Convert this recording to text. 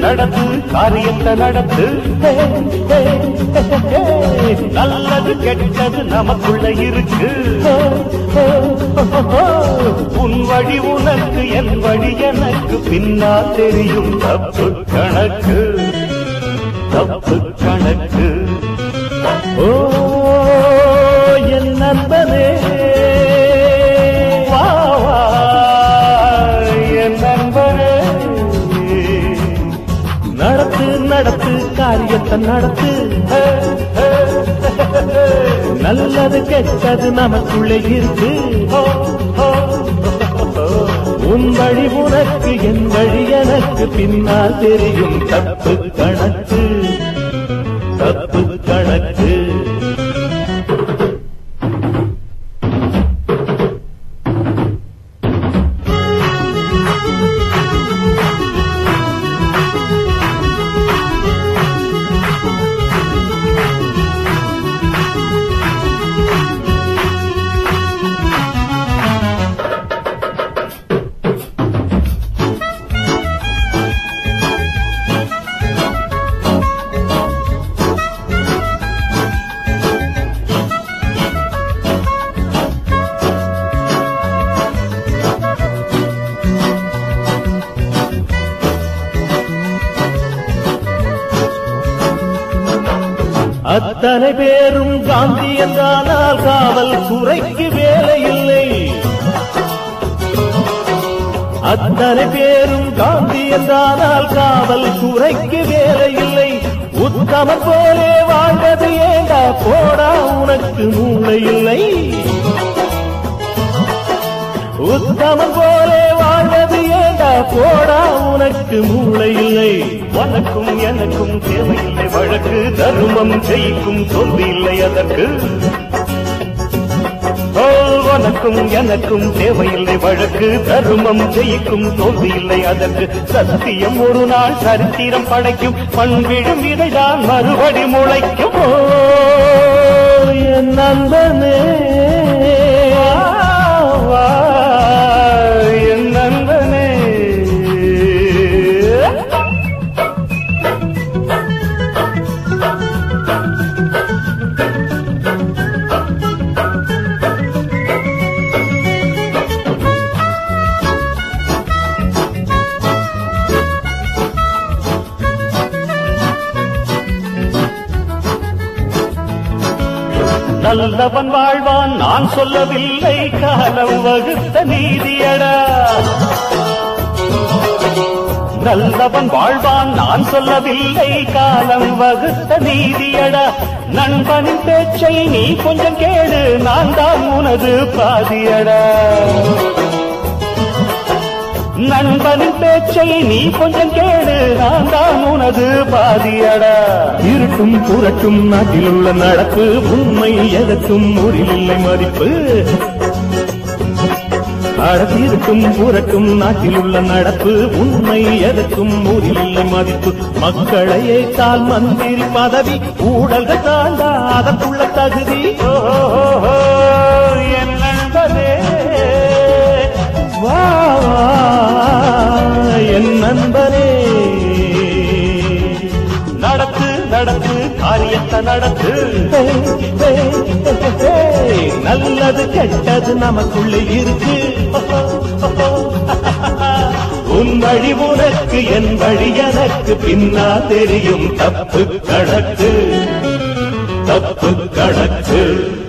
நடத்து காரியத்தை நடத்து நல்லது கெட்டது நமக்குள்ள இருக்கு உன் வழி உனக்கு என் வழி எனக்கு பின்னால் தெரியும் தப்பு கணக்கு தப்பு கணக்கு ஓ என் நண்பனே நடத்து காரியத்தை நடத்து நல்லது கெட்டது நமக்குள்ளே இருக்கு உன் வழி உனக்கு என் வழி எனக்கு பின்னால் தெரியும் தப்பு கணக்கு தப்பு கணக்கு அத்தனை பேரும் காந்தி என்றானால் காவல் துறைக்கு வேலை இல்லை அத்தனை பேரும் காந்தி என்றானால் காவல் துறைக்கு வேலை இல்லை உத்தமன் போலே வாழ்வது ஏண்டா போடா உனக்கு மூளை இல்லை உத்தமன் போலே வாழ்வது ஏண்டா போடா உனக்கு மூளை இல்லை உனக்கும் எனக்கும் தேவையில்லை வழக்கு தர்மம் ஜெயிக்கும் தோல்வி இல்லை அதற்கு உனக்கும் எனக்கும் தேவையில்லை வழக்கு தர்மம் ஜெயிக்கும் தோல்வி இல்லை அதற்கு சத்தியம் ஒரு நாள் சரித்திரம் படைக்கும் பண்பிடும் இதைதான் மறுபடி முளைக்கும் என் நண்பனே என் நண்பனே நல்லவன் வாழ்வான் நான் சொல்லவில்லை காலம் வகுத்த நீதியடா நல்லவன் வாழ்வான் நான் சொல்லவில்லை காலம் வகுத்த நீதியடா நண்பனின் பேச்சை நீ கொஞ்சம் கேடு நான் தான் உனது பாதியடா நண்பனின் பேச்சை நீ கொஞ்சம் கேடு நான் தான் உனது பாதியடா இருட்டும் புரட்டும் நாட்டில் உள்ள நடப்பு உண்மை எதற்கும் ஊரில் இல்லை மதிப்பு அடத்திருக்கும் புரட்டும் நாட்டில் உள்ள நடப்பு உண்மை எதற்கும் ஊரில் இல்லை மதிப்பு மக்களை ஏற்றால் மந்திரி பதவி ஊழல்கள் தாண்டா அதற்குள்ள தகுதி என் நண்பனே வா என் நண்பனே நடத்து நடத்து காரியத்தை நடத்து நல்லது கெட்டது நமக்குள்ளே இருக்கு உன் வழி உனக்கு என் வழி எனக்கு பின்னா தெரியும் தப்பு கணக்கு தப்பு கணக்கு